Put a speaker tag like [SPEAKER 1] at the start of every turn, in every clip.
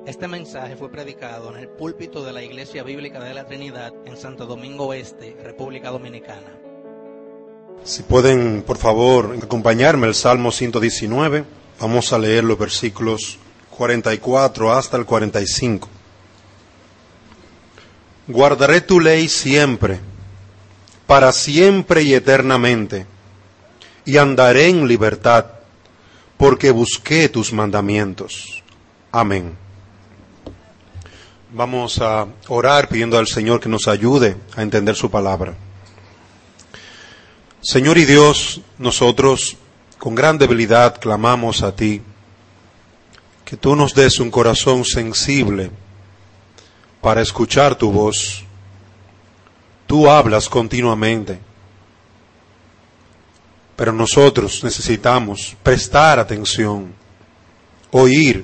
[SPEAKER 1] Este mensaje fue predicado en el púlpito de la Iglesia Bíblica de la Trinidad en Santo Domingo Este, República Dominicana.
[SPEAKER 2] Si pueden, por favor, acompañarme al Salmo 119, vamos a leer los versículos 44 hasta el 45. Guardaré tu ley siempre, para siempre y eternamente, y andaré en libertad, porque busqué tus mandamientos. Amén. Vamos a orar pidiendo al Señor que nos ayude a entender su palabra. Señor y Dios, nosotros con gran debilidad clamamos a ti, que tú nos des un corazón sensible para escuchar tu voz. Tú hablas continuamente, pero nosotros necesitamos prestar atención, oír.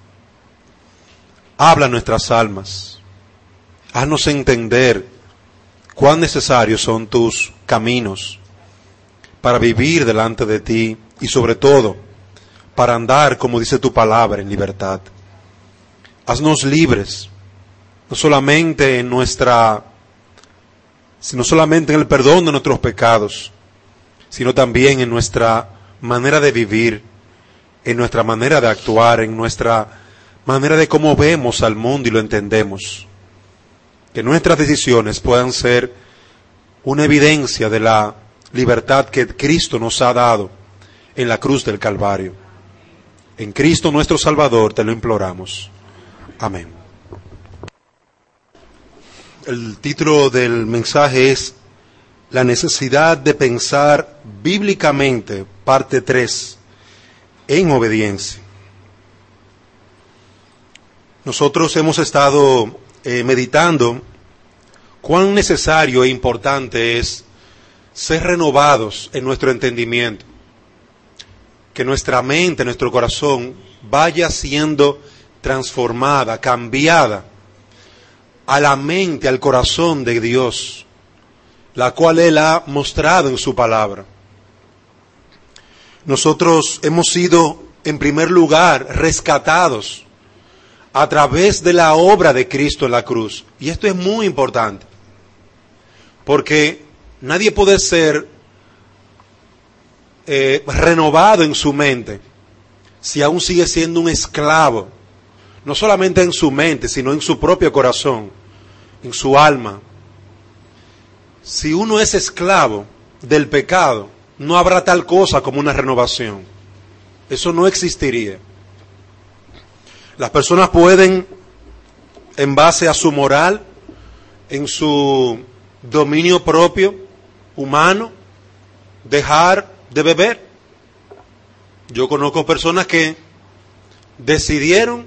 [SPEAKER 2] Habla nuestras almas, haznos entender cuán necesarios son tus caminos para vivir delante de ti y sobre todo para andar, como dice tu palabra, en libertad. Haznos libres, no solamente en el perdón de nuestros pecados, sino también en nuestra manera de vivir, en nuestra manera de actuar, en nuestra manera de cómo vemos al mundo y lo entendemos. Que nuestras decisiones puedan ser una evidencia de la libertad que Cristo nos ha dado en la cruz del Calvario. En Cristo nuestro Salvador te lo imploramos. Amén. El título del mensaje es La necesidad de pensar bíblicamente, parte 3, en obediencia. Nosotros hemos estado meditando cuán necesario e importante es ser renovados en nuestro entendimiento, que nuestra mente, nuestro corazón vaya siendo transformada, cambiada a la mente, al corazón de Dios, la cual Él ha mostrado en su palabra. Nosotros hemos sido, en primer lugar, rescatados a través de la obra de Cristo en la cruz. Y esto es muy importante, porque nadie puede ser renovado en su mente si aún sigue siendo un esclavo, no solamente en su mente, sino en su propio corazón, en su alma. Si uno es esclavo del pecado, no habrá tal cosa como una renovación. Eso no existiría. Las personas pueden, en base a su moral, en su dominio propio, humano, dejar de beber. Yo conozco personas que decidieron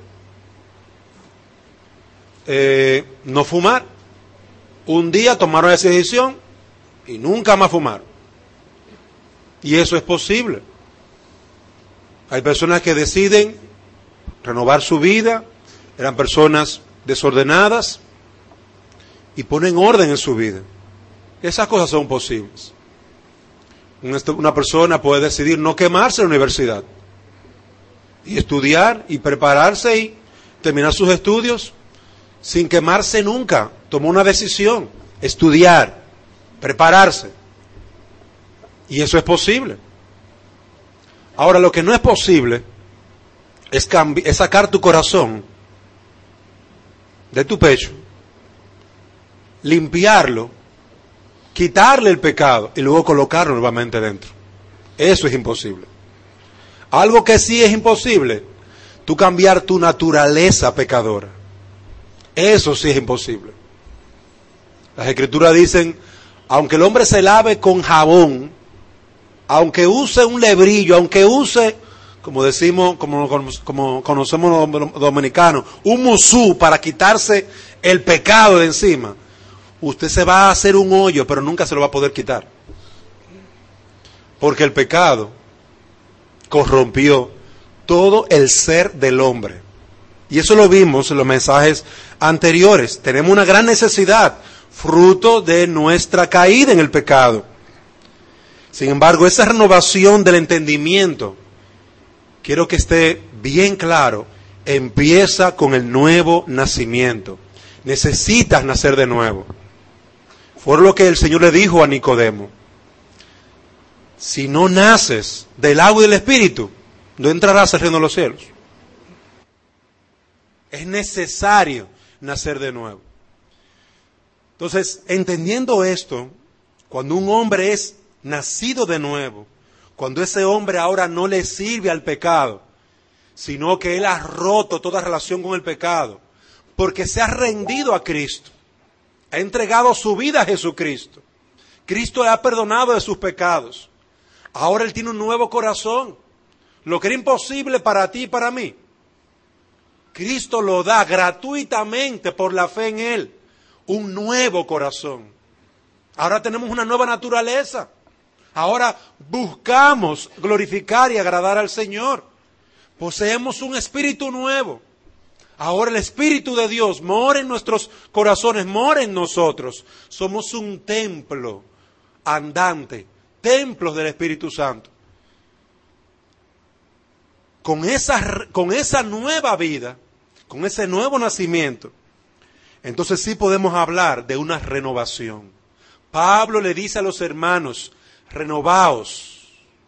[SPEAKER 2] no fumar. Un día tomaron esa decisión y nunca más fumaron. Y eso es posible. Hay personas que deciden renovar su vida, eran personas desordenadas y ponen orden en su vida. Esas cosas son posibles. Una persona puede decidir no quemarse en la universidad y estudiar y prepararse y terminar sus estudios sin quemarse nunca. Tomó una decisión, estudiar, prepararse. Y eso es posible. Ahora, lo que no es posible es sacar tu corazón de tu pecho, limpiarlo, quitarle el pecado y luego colocarlo nuevamente dentro. Eso es imposible. Algo que sí es imposible, tú cambiar tu naturaleza pecadora. Eso sí es imposible. Las Escrituras dicen, aunque el hombre se lave con jabón, aunque use un lebrillo, aunque use, como decimos, como conocemos los dominicanos, un musú para quitarse el pecado de encima, usted se va a hacer un hoyo, pero nunca se lo va a poder quitar. Porque el pecado corrompió todo el ser del hombre. Y eso lo vimos en los mensajes anteriores. Tenemos una gran necesidad, fruto de nuestra caída en el pecado. Sin embargo, esa renovación del entendimiento, quiero que esté bien claro empieza con el nuevo nacimiento. Necesitas nacer de nuevo. Fue lo que el Señor le dijo a Nicodemo. Si no naces del agua y del Espíritu, no entrarás al reino de los cielos. Es necesario nacer de nuevo. Entonces, entendiendo esto, cuando un hombre es nacido de nuevo, cuando ese hombre ahora no le sirve al pecado, sino que él ha roto toda relación con el pecado, porque se ha rendido a Cristo, ha entregado su vida a Jesucristo. Cristo le ha perdonado de sus pecados. Ahora él tiene un nuevo corazón. Lo que era imposible para ti y para mí, Cristo lo da gratuitamente por la fe en él. Un nuevo corazón. Ahora tenemos una nueva naturaleza. Ahora buscamos glorificar y agradar al Señor. Poseemos un espíritu nuevo. Ahora el Espíritu de Dios mora en nuestros corazones, mora en nosotros. Somos un templo andante, templos del Espíritu Santo. Con esa nueva vida, con ese nuevo nacimiento, entonces sí podemos hablar de una renovación. Pablo le dice a los hermanos, renovaos,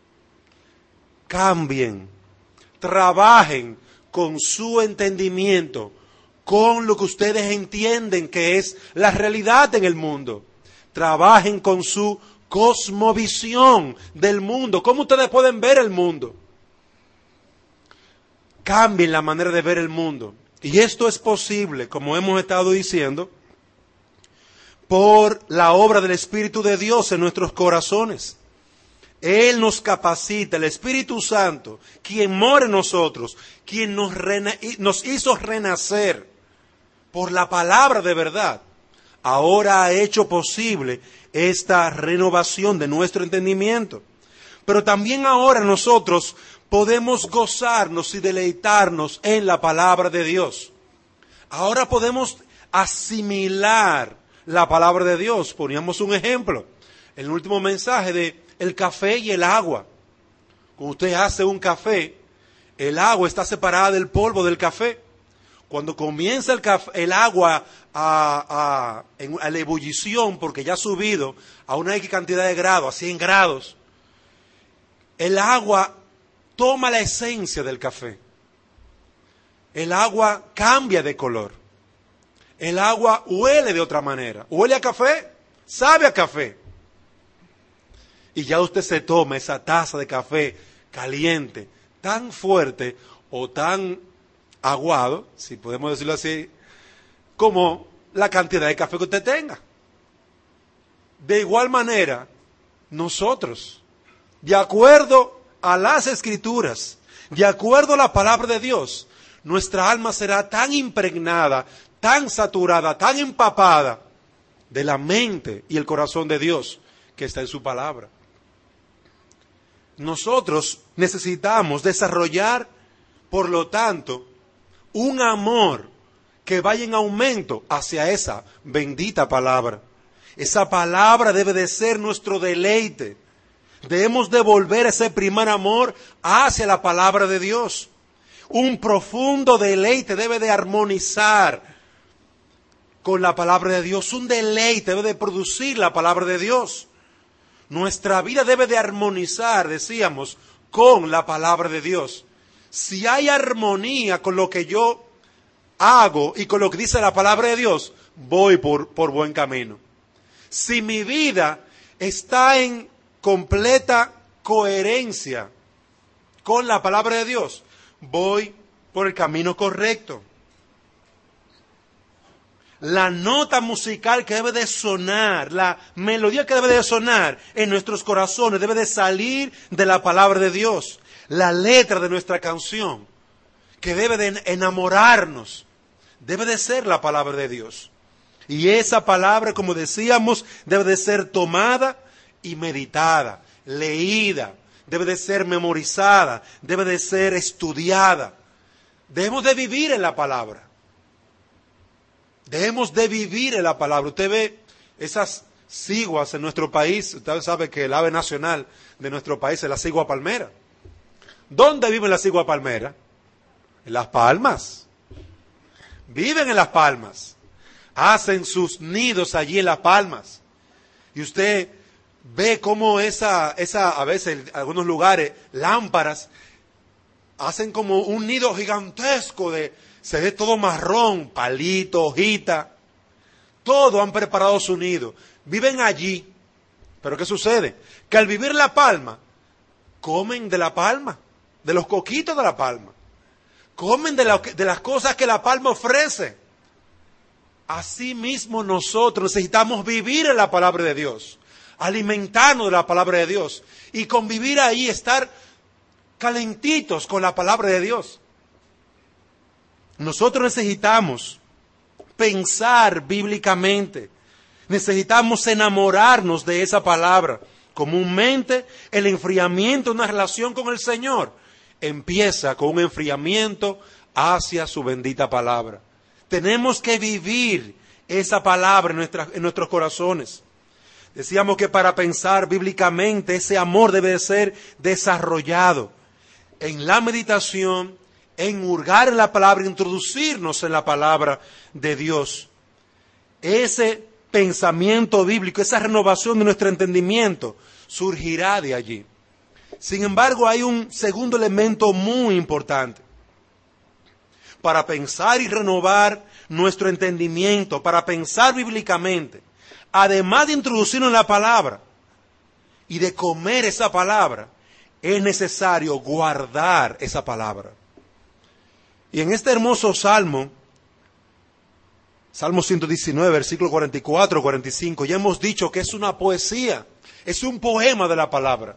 [SPEAKER 2] cambien, trabajen con su entendimiento, con lo que ustedes entienden que es la realidad en el mundo. Trabajen con su cosmovisión del mundo. ¿Cómo ustedes pueden ver el mundo? Cambien la manera de ver el mundo. Y esto es posible, como hemos estado diciendo, por la obra del Espíritu de Dios en nuestros corazones. Él nos capacita, el Espíritu Santo, quien mora en nosotros, quien nos hizo renacer por la palabra de verdad, ahora ha hecho posible esta renovación de nuestro entendimiento. Pero también ahora nosotros podemos gozarnos y deleitarnos en la palabra de Dios. Ahora podemos asimilar la palabra de Dios. Poníamos un ejemplo en el último mensaje de el café y el agua. Cuando usted hace un café, el agua está separada del polvo del café. Cuando comienza el agua a la ebullición, porque ya ha subido a una X cantidad de grados, a 100 grados, el agua toma la esencia del café. El agua cambia de color. El agua huele de otra manera. Huele a café, sabe a café. Y ya usted se toma esa taza de café caliente, tan fuerte o tan aguado, si podemos decirlo así, como la cantidad de café que usted tenga. De igual manera, nosotros, de acuerdo a las Escrituras, de acuerdo a la palabra de Dios, nuestra alma será tan impregnada, tan saturada, tan empapada de la mente y el corazón de Dios que está en su palabra. Nosotros necesitamos desarrollar, por lo tanto, un amor que vaya en aumento hacia esa bendita palabra. Esa palabra debe de ser nuestro deleite. Debemos devolver ese primer amor hacia la palabra de Dios. Un profundo deleite debe de armonizar con la palabra de Dios. Un deleite debe de producir la palabra de Dios. Nuestra vida debe de armonizar, decíamos, con la palabra de Dios. Si hay armonía con lo que yo hago y con lo que dice la palabra de Dios, voy por buen camino. Si mi vida está en completa coherencia con la palabra de Dios, voy por el camino correcto. La nota musical que debe de sonar, la melodía que debe de sonar en nuestros corazones debe de salir de la palabra de Dios. La letra de nuestra canción, que debe de enamorarnos, debe de ser la palabra de Dios. Y esa palabra, como decíamos, debe de ser tomada y meditada, leída, debe de ser memorizada, debe de ser estudiada. Debemos de vivir en la palabra. Debemos de vivir en la palabra. Usted ve esas ciguas en nuestro país. Usted sabe que el ave nacional de nuestro país es la cigua palmera. ¿Dónde vive la cigua palmera? En las palmas. Viven en las palmas. Hacen sus nidos allí en las palmas. Y usted ve cómo a veces en algunos lugares, lámparas, hacen como un nido gigantesco se ve todo marrón, palito, hojita. Todo han preparado su nido. Viven allí. Pero ¿qué sucede? Que al vivir en la palma, comen de la palma, de los coquitos de la palma. Comen de las cosas que la palma ofrece. Así mismo nosotros necesitamos vivir en la palabra de Dios, alimentarnos de la palabra de Dios y convivir ahí, estar calentitos con la palabra de Dios. Nosotros necesitamos pensar bíblicamente, necesitamos enamorarnos de esa palabra. Comúnmente el enfriamiento de una relación con el Señor empieza con un enfriamiento hacia su bendita palabra. Tenemos que vivir esa palabra en nuestros corazones. Decíamos que para pensar bíblicamente ese amor debe de ser desarrollado en la meditación, en hurgar en la palabra, introducirnos en la palabra de Dios. Ese pensamiento bíblico, esa renovación de nuestro entendimiento surgirá de allí. Sin embargo, hay un segundo elemento muy importante. Para pensar y renovar nuestro entendimiento, para pensar bíblicamente, además de introducirnos en la palabra y de comer esa palabra, es necesario guardar esa palabra. Y en este hermoso salmo, Salmo 119, versículo 44, 45, ya hemos dicho que es una poesía, es un poema de la palabra,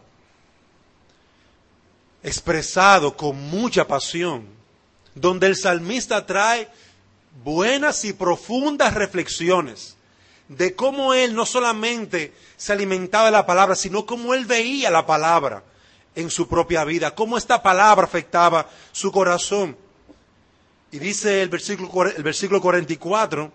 [SPEAKER 2] expresado con mucha pasión, donde el salmista trae buenas y profundas reflexiones de cómo él no solamente se alimentaba de la palabra, sino cómo él veía la palabra en su propia vida, cómo esta palabra afectaba su corazón. Y dice el versículo 44,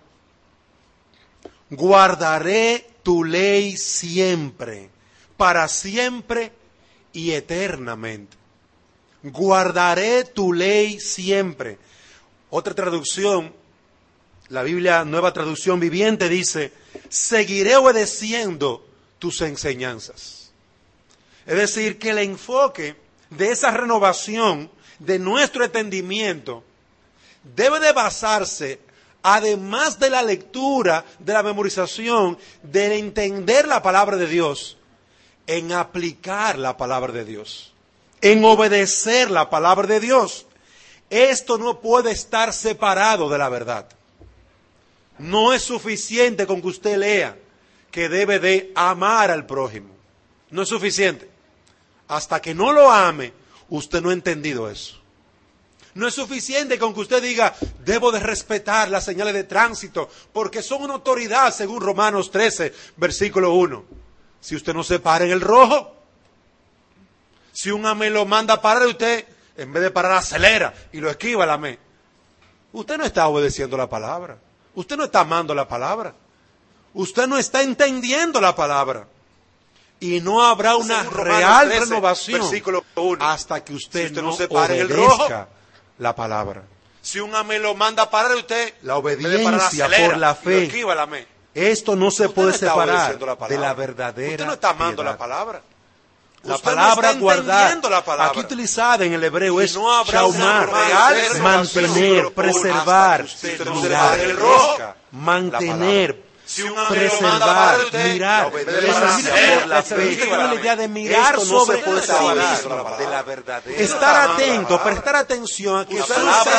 [SPEAKER 2] guardaré tu ley siempre, para siempre y eternamente. Guardaré tu ley siempre. Otra traducción, la Biblia Nueva Traducción Viviente dice, seguiré obedeciendo tus enseñanzas. Es decir, que el enfoque de esa renovación de nuestro entendimiento debe de basarse, además de la lectura, de la memorización, de entender la palabra de Dios, en aplicar la palabra de Dios, en obedecer la palabra de Dios. Esto no puede estar separado de la verdad. No es suficiente con que usted lea que debe de amar al prójimo. No es suficiente. Hasta que no lo ame, usted no ha entendido eso. No es suficiente con que usted diga, debo de respetar las señales de tránsito, porque son una autoridad según Romanos 13, versículo 1. Si usted no se para en el rojo, si un AME lo manda a parar, usted, en vez de parar, acelera y lo esquiva el AME. Usted no está obedeciendo la palabra. Usted no está amando la palabra. Usted no está entendiendo la palabra. Y no habrá una real 13, renovación hasta que usted no se pare en el rojo la palabra. Si un AME lo manda a parar, usted, la obediencia por la fe, esto no se puede separar de la verdadera. Usted no está amando la palabra. La palabra guardar, aquí utilizada en el hebreo es shaumar, mantener, preservar, mirar, mantener, preservar, mirar, por la fe, la idea de mirar sobre de la verdadera. Estar atento, prestar atención a que usted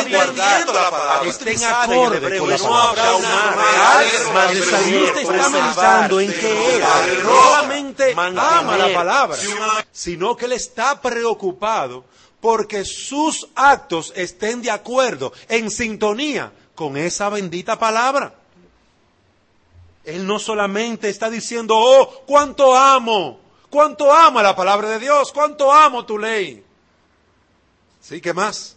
[SPEAKER 2] estén acorde con la palabra. El salmista está meditando en que él no solamente ama la palabra, sino que él está preocupado porque sus actos estén de acuerdo, en sintonía con esa bendita palabra. Él no solamente está diciendo, oh, cuánto amo la palabra de Dios, cuánto amo tu ley. Sí, ¿qué más?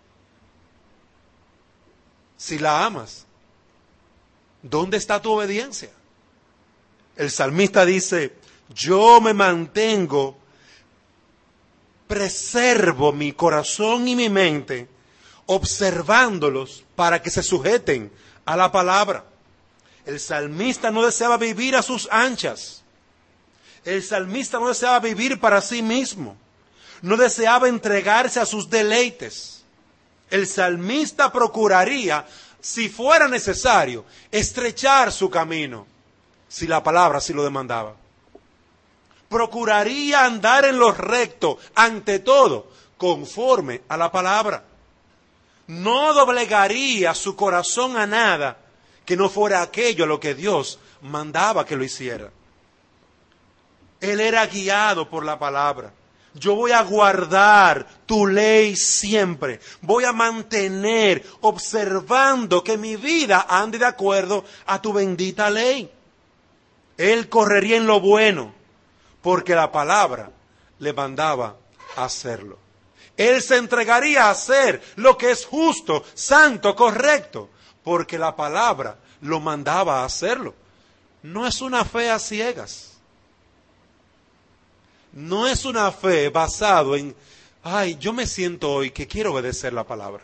[SPEAKER 2] Si la amas, ¿dónde está tu obediencia? El salmista dice, yo me mantengo, preservo mi corazón y mi mente, observándolos para que se sujeten a la palabra. El salmista no deseaba vivir a sus anchas. El salmista no deseaba vivir para sí mismo. No deseaba entregarse a sus deleites. El salmista procuraría, si fuera necesario, estrechar su camino, si la palabra así lo demandaba. Procuraría andar en lo recto, ante todo, conforme a la palabra. No doblegaría su corazón a nada que no fuera aquello a lo que Dios mandaba que lo hiciera. Él era guiado por la palabra. Yo voy a guardar tu ley siempre. Voy a mantener, observando que mi vida ande de acuerdo a tu bendita ley. Él correría en lo bueno, porque la palabra le mandaba a hacerlo. Él se entregaría a hacer lo que es justo, santo, correcto, porque la palabra lo mandaba a hacerlo. No es una fe a ciegas. No es una fe basado en, yo me siento hoy que quiero obedecer la palabra.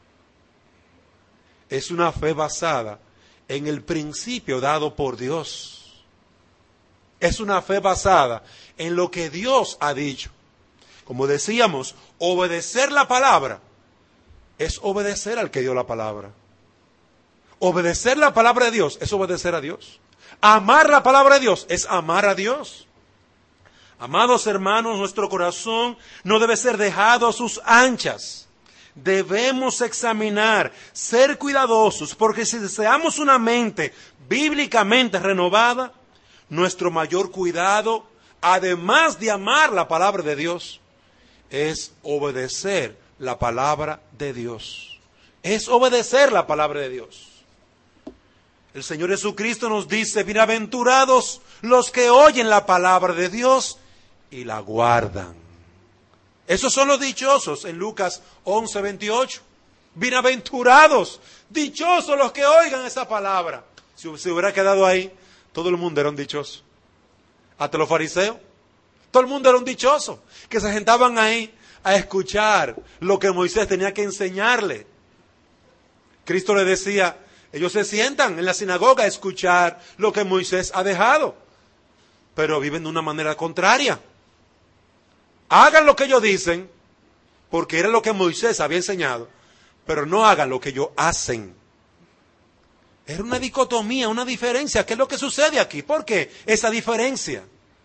[SPEAKER 2] Es una fe basada en el principio dado por Dios. Es una fe basada en lo que Dios ha dicho. Como decíamos, obedecer la palabra es obedecer al que dio la palabra. Obedecer la palabra de Dios es obedecer a Dios. Amar la palabra de Dios es amar a Dios. Amados hermanos, nuestro corazón no debe ser dejado a sus anchas. Debemos examinar, ser cuidadosos, porque si deseamos una mente bíblicamente renovada, nuestro mayor cuidado, además de amar la palabra de Dios, es obedecer la palabra de Dios. Es obedecer la palabra de Dios. El Señor Jesucristo nos dice, bienaventurados los que oyen la palabra de Dios y la guardan. Esos son los dichosos en Lucas 11:28. Bienaventurados, dichosos los que oigan esa palabra. Si se hubiera quedado ahí, todo el mundo era un dichoso. Hasta los fariseos. Todo el mundo era un dichoso. Que se sentaban ahí a escuchar lo que Moisés tenía que enseñarle. Cristo le decía, ellos se sientan en la sinagoga a escuchar lo que Moisés ha dejado. Pero viven de una manera contraria. Hagan lo que ellos dicen, porque era lo que Moisés había enseñado, pero no hagan lo que ellos hacen. Era una dicotomía, una diferencia. ¿Qué es lo que sucede aquí? ¿Por qué esa diferencia?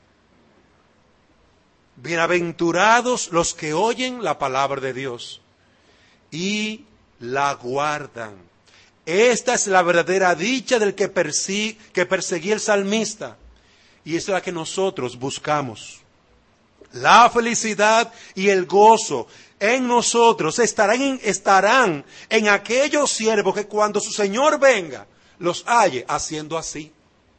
[SPEAKER 2] Bienaventurados los que oyen la palabra de Dios y la guardan. Esta es la verdadera dicha del que perseguía el salmista, y es la que nosotros buscamos. La felicidad y el gozo en nosotros estarán en aquellos siervos que cuando su Señor venga, los halle haciendo así.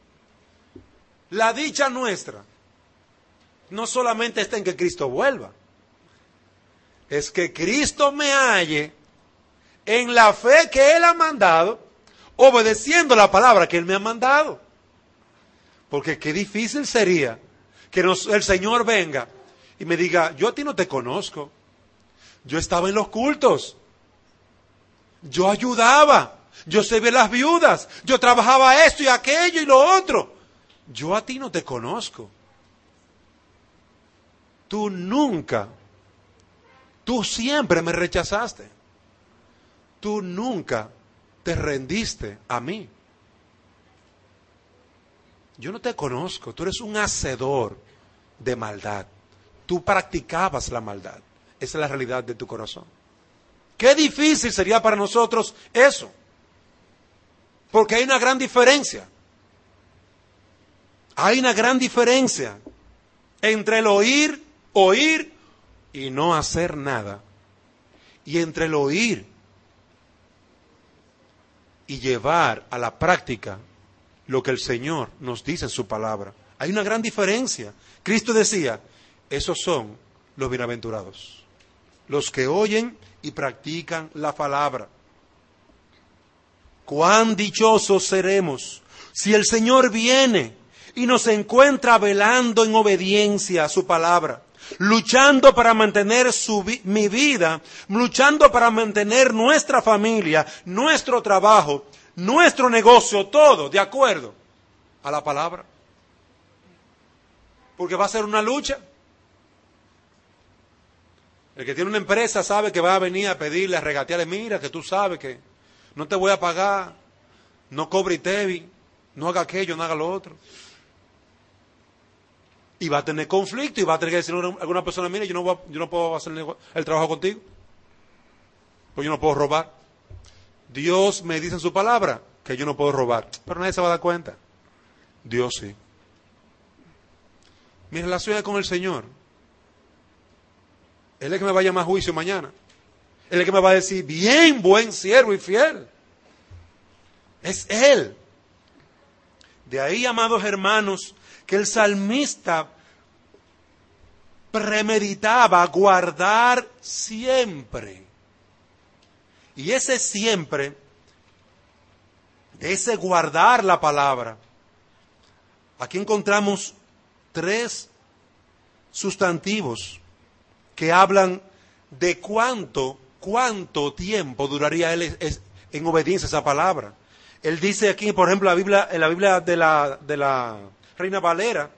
[SPEAKER 2] La dicha nuestra no solamente está en que Cristo vuelva, es que Cristo me halle en la fe que Él ha mandado, obedeciendo la palabra que Él me ha mandado. Porque qué difícil sería que el Señor venga y me diga, yo a ti no te conozco. Yo estaba en los cultos. Yo ayudaba. Yo servía a las viudas. Yo trabajaba esto y aquello y lo otro. Yo a ti no te conozco. Tú siempre me rechazaste. Tú nunca te rendiste a mí. Yo no te conozco. Tú eres un hacedor de maldad. Tú practicabas la maldad. Esa es la realidad de tu corazón. Qué difícil sería para nosotros eso. Porque hay una gran diferencia. Hay una gran diferencia entre el oír y no hacer nada. Y entre el oír y llevar a la práctica lo que el Señor nos dice en su palabra. Hay una gran diferencia. Cristo decía, esos son los bienaventurados, los que oyen y practican la palabra. Cuán dichosos seremos si el Señor viene y nos encuentra velando en obediencia a su palabra. luchando para mantener mi vida, luchando para mantener nuestra familia, nuestro trabajo, nuestro negocio, todo de acuerdo a la palabra. Porque va a ser una lucha. El que tiene una empresa sabe que va a venir a pedirle, a regatearle, mira que tú sabes que no te voy a pagar, no cobre ITEVI, no haga aquello, no haga lo otro. Y va a tener conflicto y va a tener que decirle a alguna persona, mire, yo no puedo hacer el trabajo contigo, pues yo no puedo robar. Dios me dice en su palabra que yo no puedo robar, pero nadie se va a dar cuenta. Dios sí. Mi relación es con el Señor. Él es el que me va a llamar a juicio mañana. Él es el que me va a decir, bien, buen siervo y fiel. Es Él. De ahí, amados hermanos, que el salmista premeditaba guardar siempre. Y ese siempre, ese guardar la palabra, aquí encontramos 3 sustantivos que hablan de cuánto tiempo duraría él en obediencia a esa palabra. Él dice aquí, por ejemplo, en la Biblia de la Reina Valera,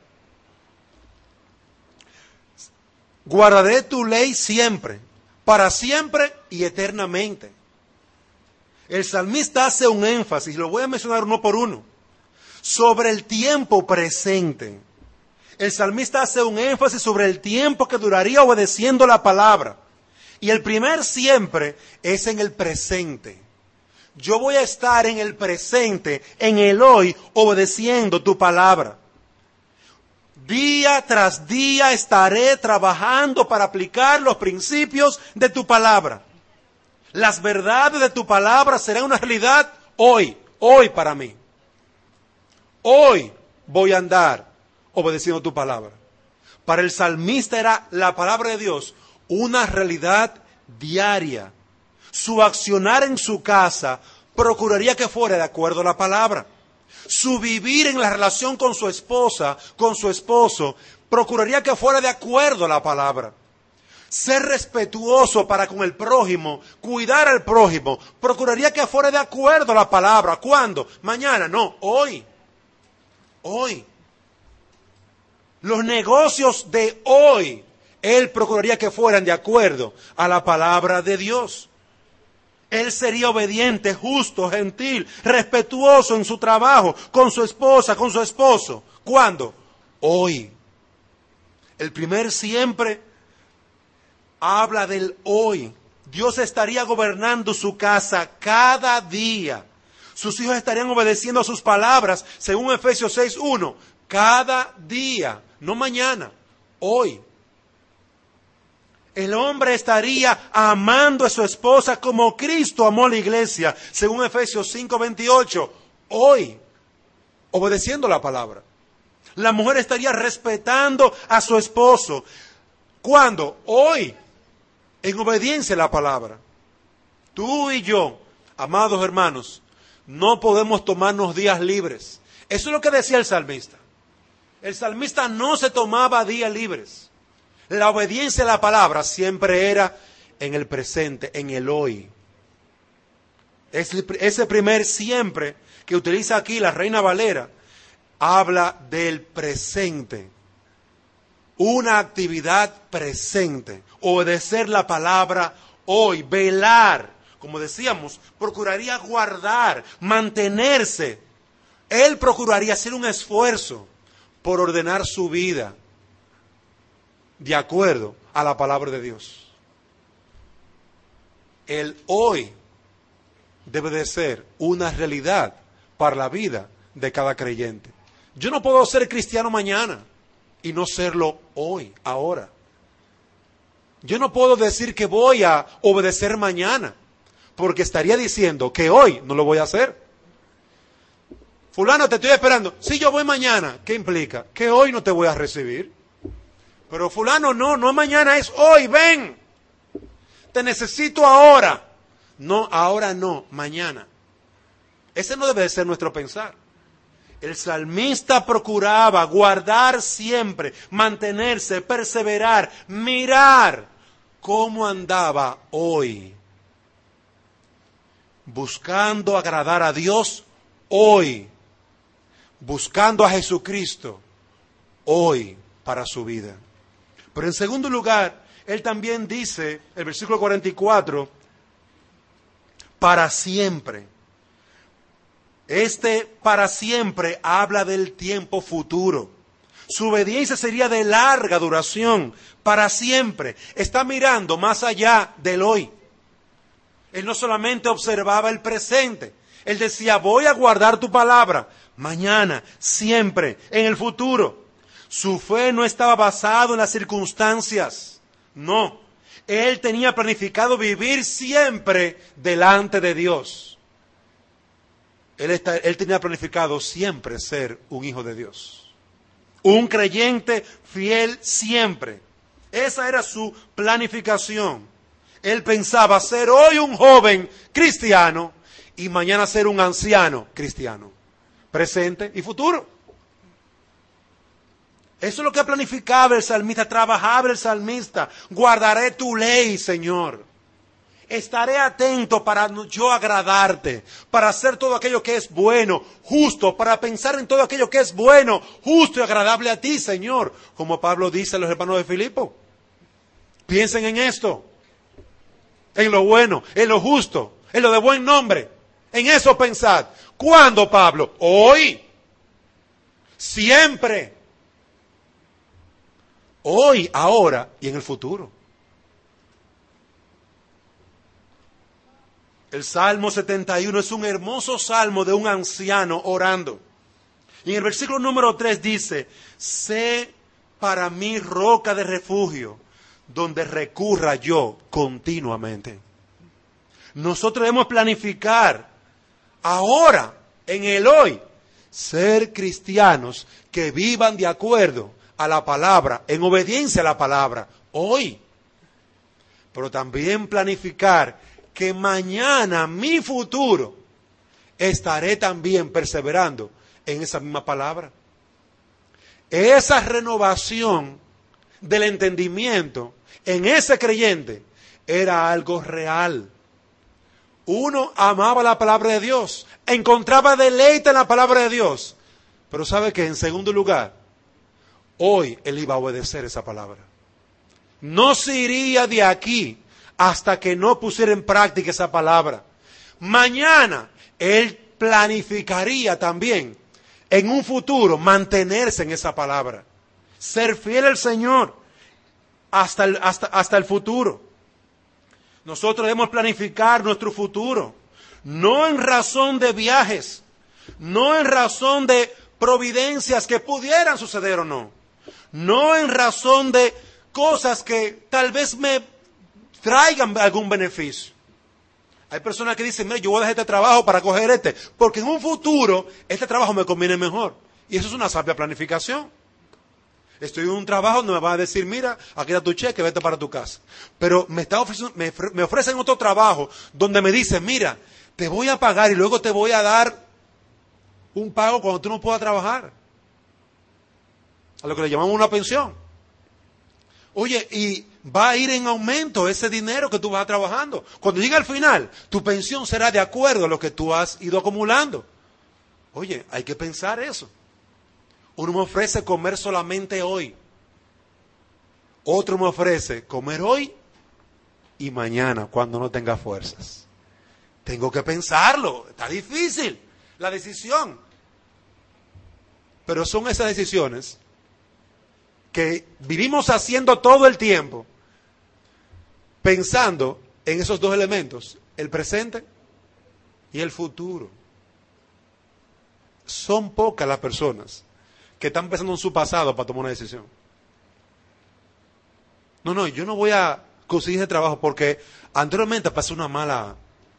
[SPEAKER 2] guardaré tu ley siempre, para siempre y eternamente. El salmista hace un énfasis, lo voy a mencionar uno por uno, sobre el tiempo presente. El salmista hace un énfasis sobre el tiempo que duraría obedeciendo la palabra. Y el primer siempre es en el presente. Yo voy a estar en el presente, en el hoy, obedeciendo tu palabra. Día tras día estaré trabajando para aplicar los principios de tu palabra. Las verdades de tu palabra serán una realidad hoy para mí. Hoy voy a andar obedeciendo tu palabra. Para el salmista era la palabra de Dios una realidad diaria. Su accionar en su casa procuraría que fuera de acuerdo a la palabra. Su vivir en la relación con su esposa, con su esposo, procuraría que fuera de acuerdo a la palabra. Ser respetuoso para con el prójimo, cuidar al prójimo, procuraría que fuera de acuerdo a la palabra. ¿Cuándo? Mañana, no, hoy. Hoy. Los negocios de hoy, él procuraría que fueran de acuerdo a la palabra de Dios. Él sería obediente, justo, gentil, respetuoso en su trabajo, con su esposa, con su esposo. ¿Cuándo? Hoy. El primer siempre habla del hoy. Dios estaría gobernando su casa cada día. Sus hijos estarían obedeciendo a sus palabras, según Efesios 6:1. Cada día, no mañana, hoy. El hombre estaría amando a su esposa como Cristo amó a la iglesia, según Efesios 5:28, hoy, obedeciendo la palabra. La mujer estaría respetando a su esposo. ¿Cuándo? Hoy, en obediencia a la palabra. Tú y yo, amados hermanos, no podemos tomarnos días libres. Eso es lo que decía el salmista. El salmista no se tomaba días libres. La obediencia a la palabra siempre era en el presente, en el hoy. Ese primer siempre que utiliza aquí la Reina Valera habla del presente. Una actividad presente. Obedecer la palabra hoy, velar. Como decíamos, procuraría guardar, mantenerse. Él procuraría hacer un esfuerzo por ordenar su vida de acuerdo a la palabra de Dios. El hoy debe de ser una realidad para la vida de cada creyente. Yo no puedo ser cristiano mañana y no serlo hoy, ahora. Yo no puedo decir que voy a obedecer mañana, porque estaría diciendo que hoy no lo voy a hacer. Fulano, te estoy esperando. Si yo voy mañana, ¿qué implica? Que hoy no te voy a recibir. Pero fulano, no mañana, es hoy, ven. Te necesito ahora. No, ahora no, mañana. Ese no debe de ser nuestro pensar. El salmista procuraba guardar siempre, mantenerse, perseverar, mirar cómo andaba hoy. Buscando agradar a Dios hoy. Buscando a Jesucristo hoy para su vida. Pero en segundo lugar, él también dice, el versículo 44, para siempre. Este para siempre habla del tiempo futuro. Su obediencia sería de larga duración, para siempre. Está mirando más allá del hoy. Él no solamente observaba el presente. Él decía, voy a guardar tu palabra mañana, siempre, en el futuro. Su fe no estaba basada en las circunstancias. No. Él tenía planificado vivir siempre delante de Dios. Él tenía planificado siempre ser un hijo de Dios. Un creyente fiel siempre. Esa era su planificación. Él pensaba ser hoy un joven cristiano y mañana ser un anciano cristiano. Presente y futuro. Eso es lo que planificaba el salmista, trabajaba el salmista. Guardaré tu ley, Señor. Estaré atento para yo agradarte, para hacer todo aquello que es bueno, justo, para pensar en todo aquello que es bueno, justo y agradable a ti, Señor. Como Pablo dice a los hermanos de Filipo. Piensen en esto, en lo bueno, en lo justo, en lo de buen nombre. En eso pensad. ¿Cuándo, Pablo? Hoy. Siempre. Hoy, ahora y en el futuro. El Salmo 71 es un hermoso salmo de un anciano orando. Y en el versículo número 3 dice, sé para mí roca de refugio, donde recurra yo continuamente. Nosotros debemos planificar ahora, en el hoy, ser cristianos que vivan de acuerdo a la palabra, en obediencia a la palabra, hoy. Pero también planificar que mañana, mi futuro, estaré también perseverando en esa misma palabra. Esa renovación del entendimiento en ese creyente era algo real. Uno amaba la palabra de Dios, encontraba deleite en la palabra de Dios. Pero ¿sabe qué? En segundo lugar, hoy él iba a obedecer esa palabra. No se iría de aquí hasta que no pusiera en práctica esa palabra. Mañana él planificaría también en un futuro mantenerse en esa palabra. Ser fiel al Señor hasta el futuro. Nosotros debemos planificar nuestro futuro. No en razón de viajes. No en razón de providencias que pudieran suceder o no. No en razón de cosas que tal vez me traigan algún beneficio. Hay personas que dicen, mira, yo voy a dejar este trabajo para coger este, porque en un futuro este trabajo me conviene mejor. Y eso es una sabia planificación. Estoy en un trabajo donde me van a decir, mira, aquí está tu cheque, vete para tu casa. Pero me ofrecen otro trabajo donde me dicen, mira, te voy a pagar y luego te voy a dar un pago cuando tú no puedas trabajar. A lo que le llamamos una pensión. Oye, y va a ir en aumento ese dinero que tú vas trabajando. Cuando llegue al final, tu pensión será de acuerdo a lo que tú has ido acumulando. Oye, hay que pensar eso. Uno me ofrece comer solamente hoy. Otro me ofrece comer hoy y mañana cuando no tenga fuerzas. Tengo que pensarlo. Está difícil la decisión. Pero son esas decisiones que vivimos haciendo todo el tiempo, pensando en esos dos elementos, el presente y el futuro. Son pocas las personas que están pensando en su pasado para tomar una decisión. No, yo no voy a conseguir ese trabajo porque anteriormente pasé una mala...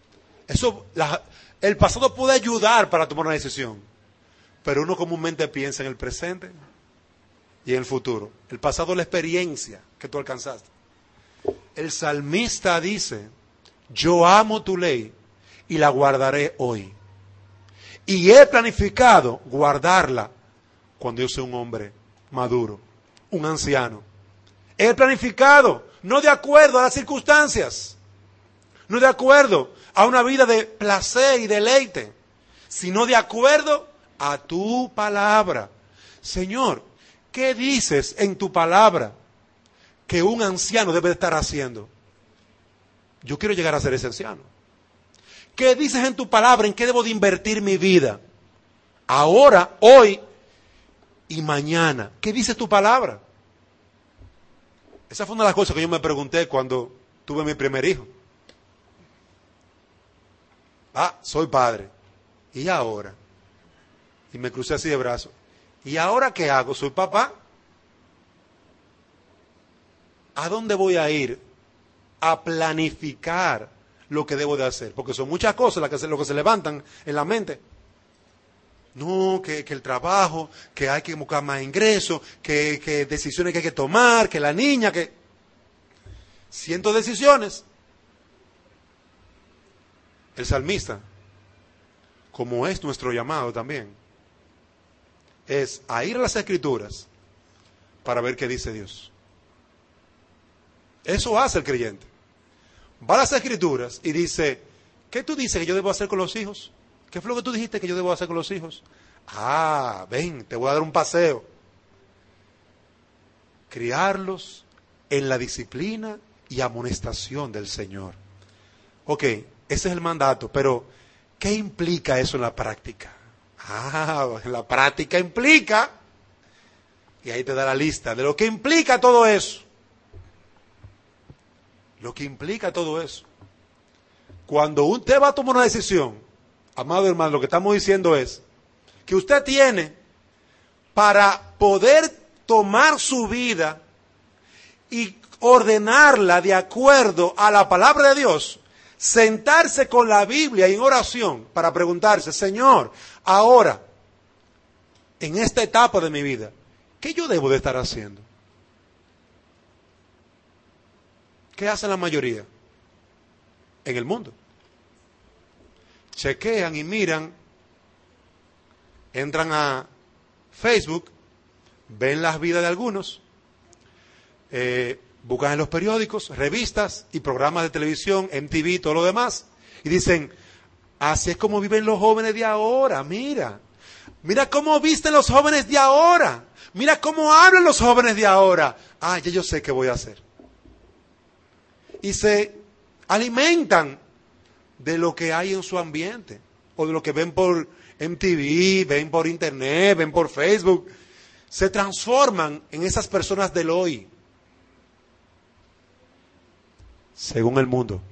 [SPEAKER 2] el pasado puede ayudar para tomar una decisión, pero uno comúnmente piensa en el presente y en el futuro. El pasado es la experiencia que tú alcanzaste. El salmista dice, yo amo tu ley y la guardaré hoy. Y he planificado guardarla cuando yo sea un hombre maduro, un anciano. He planificado, no de acuerdo a las circunstancias, no de acuerdo a una vida de placer y deleite, sino de acuerdo a tu palabra. Señor, ¿qué dices en tu palabra que un anciano debe estar haciendo? Yo quiero llegar a ser ese anciano. ¿Qué dices en tu palabra? ¿En qué debo de invertir mi vida? Ahora, hoy y mañana. ¿Qué dice tu palabra? Esa fue una de las cosas que yo me pregunté cuando tuve mi primer hijo. Soy padre. ¿Y ahora? Y me crucé así de brazos. ¿Y ahora qué hago? Soy papá. ¿A dónde voy a ir a planificar lo que debo de hacer? Porque son muchas cosas lo que se levantan en la mente. No, que el trabajo, que hay que buscar más ingresos, que decisiones que hay que tomar, que la niña, que... cientos de decisiones. El salmista, como es nuestro llamado también, es a ir a las Escrituras para ver qué dice Dios. Eso hace el creyente. Va a las Escrituras y dice, ¿qué tú dices que yo debo hacer con los hijos? ¿Qué fue lo que tú dijiste que yo debo hacer con los hijos? Ven, te voy a dar un paseo. Criarlos en la disciplina y amonestación del Señor. Ok, ese es el mandato, pero ¿qué implica eso en la práctica? En la práctica implica, y ahí te da la lista de lo que implica todo eso. Lo que implica todo eso. Cuando usted va a tomar una decisión, amado hermano, lo que estamos diciendo es que usted tiene para poder tomar su vida y ordenarla de acuerdo a la palabra de Dios, sentarse con la Biblia en oración para preguntarse, Señor, ahora, en esta etapa de mi vida, ¿qué yo debo de estar haciendo? ¿Qué hace la mayoría en el mundo? Chequean y miran, entran a Facebook, ven las vidas de algunos, buscan en los periódicos, revistas y programas de televisión, MTV, todo lo demás, y dicen, así es como viven los jóvenes de ahora, mira cómo visten los jóvenes de ahora, mira cómo hablan los jóvenes de ahora, ya yo sé qué voy a hacer. Y se alimentan de lo que hay en su ambiente, o de lo que ven por MTV, ven por internet, ven por Facebook, se transforman en esas personas del hoy, según el mundo.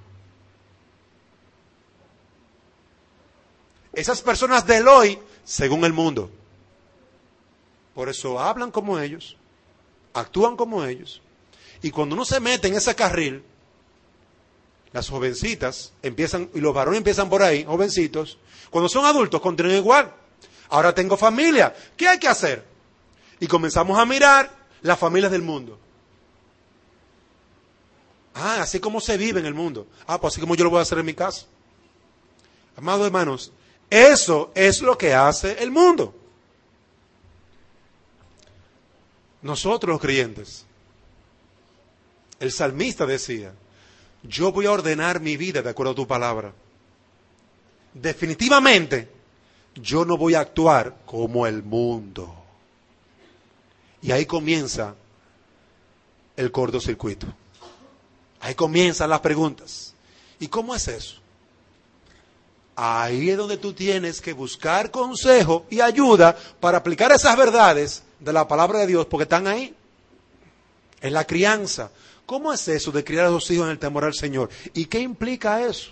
[SPEAKER 2] Esas personas del hoy, según el mundo. Por eso hablan como ellos, actúan como ellos, y cuando uno se mete en ese carril, las jovencitas empiezan, y los varones empiezan por ahí, jovencitos, cuando son adultos continúan igual. Ahora tengo familia, ¿qué hay que hacer? Y comenzamos a mirar las familias del mundo. Así como se vive en el mundo. Pues así como yo lo voy a hacer en mi casa. Amados hermanos, eso es lo que hace el mundo. Nosotros los creyentes, el salmista decía, yo voy a ordenar mi vida de acuerdo a tu palabra. Definitivamente, yo no voy a actuar como el mundo. Y ahí comienza el cortocircuito. Ahí comienzan las preguntas. ¿Y cómo es eso? Ahí es donde tú tienes que buscar consejo y ayuda para aplicar esas verdades de la palabra de Dios, porque están ahí. En la crianza. ¿Cómo es eso de criar a los hijos en el temor al Señor? ¿Y qué implica eso?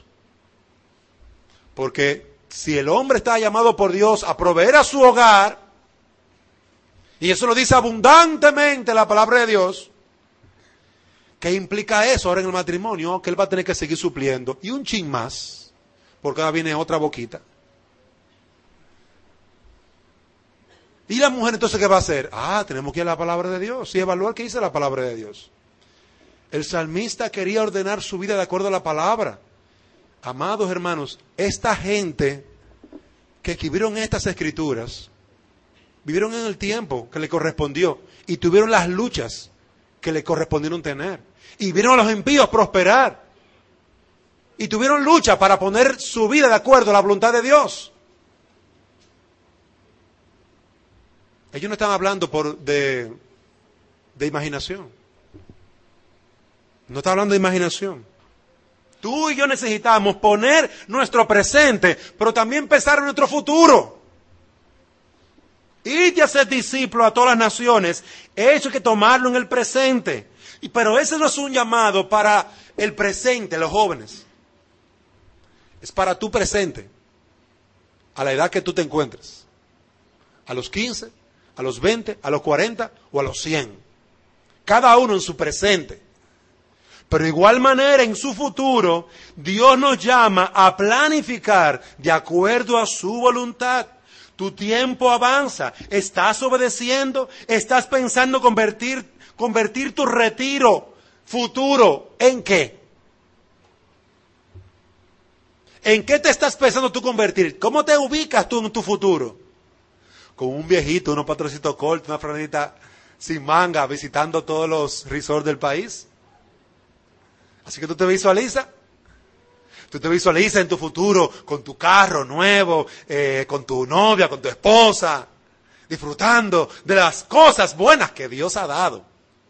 [SPEAKER 2] Porque si el hombre está llamado por Dios a proveer a su hogar, y eso lo dice abundantemente la palabra de Dios, ¿qué implica eso ahora en el matrimonio? Que él va a tener que seguir supliendo. Y un chin más, porque ahora viene otra boquita. ¿Y la mujer entonces qué va a hacer? Tenemos que ir a la palabra de Dios y evaluar qué dice la palabra de Dios. El salmista quería ordenar su vida de acuerdo a la palabra. Amados hermanos, esta gente que escribieron estas escrituras vivieron en el tiempo que le correspondió y tuvieron las luchas que le correspondieron tener. Y vieron a los impíos prosperar. Y tuvieron lucha para poner su vida de acuerdo a la voluntad de Dios. Ellos no están hablando de imaginación. No están hablando de imaginación. Tú y yo necesitamos poner nuestro presente, pero también pensar en nuestro futuro. Irte a ser discípulo a todas las naciones, eso hay que tomarlo en el presente. Pero ese no es un llamado para el presente, los jóvenes. Es para tu presente, a la edad que tú te encuentres. A los 15, a los 20, a los 40 o a los 100. Cada uno en su presente. Pero de igual manera en su futuro, Dios nos llama a planificar de acuerdo a su voluntad. Tu tiempo avanza, estás obedeciendo, estás pensando convertir tu retiro futuro, ¿en qué? ¿En qué te estás pensando tú convertir? ¿Cómo te ubicas tú en tu futuro? Con un viejito, unos patrocitos cortos, una franelita sin manga, visitando todos los resorts del país. Así que tú te visualizas. Tú te visualizas en tu futuro con tu carro nuevo, con tu novia, con tu esposa, disfrutando de las cosas buenas que Dios ha dado.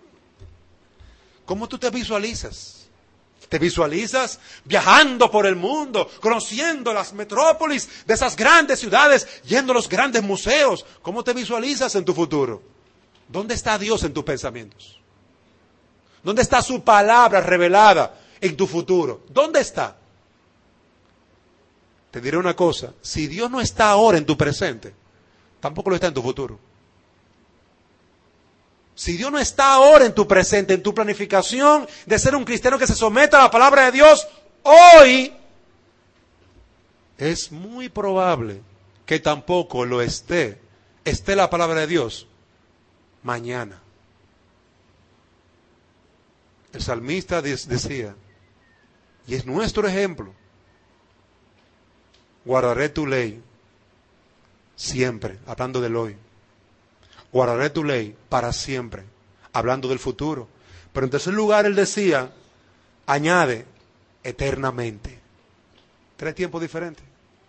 [SPEAKER 2] ¿Cómo tú te visualizas? ¿Te visualizas viajando por el mundo, conociendo las metrópolis de esas grandes ciudades, yendo a los grandes museos? ¿Cómo te visualizas en tu futuro? ¿Dónde está Dios en tus pensamientos? ¿Dónde está su palabra revelada en tu futuro? ¿Dónde está? Te diré una cosa, si Dios no está ahora en tu presente, tampoco lo está en tu futuro. Si Dios no está ahora en tu presente, en tu planificación de ser un cristiano que se someta a la palabra de Dios, hoy es muy probable que tampoco lo esté la palabra de Dios mañana. El salmista decía, y es nuestro ejemplo, guardaré tu ley siempre, hablando del hoy. Guardaré tu ley para siempre, hablando del futuro. Pero en tercer lugar él decía, añade eternamente. 3 tiempos diferentes.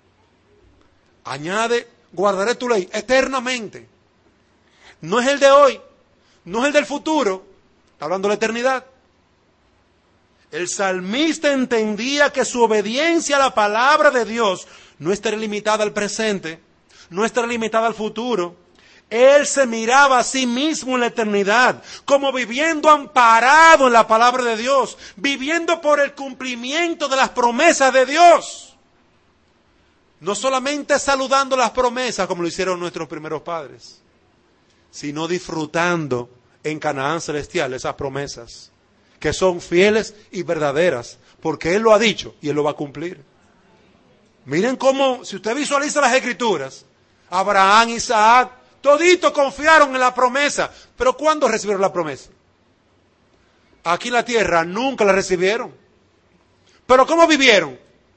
[SPEAKER 2] Añade, guardaré tu ley eternamente. No es el de hoy, no es el del futuro, está hablando de la eternidad. El salmista entendía que su obediencia a la palabra de Dios no estaría limitada al presente, no estaría limitada al futuro. Él se miraba a sí mismo en la eternidad, como viviendo amparado en la palabra de Dios, viviendo por el cumplimiento de las promesas de Dios. No solamente saludando las promesas como lo hicieron nuestros primeros padres, sino disfrutando en Canaán celestial esas promesas, que son fieles y verdaderas, porque Él lo ha dicho y Él lo va a cumplir. Miren cómo, si usted visualiza las Escrituras, Abraham, Isaac, toditos confiaron en la promesa, pero ¿cuándo recibieron la promesa? Aquí en la tierra nunca la recibieron. ¿Pero cómo vivieron?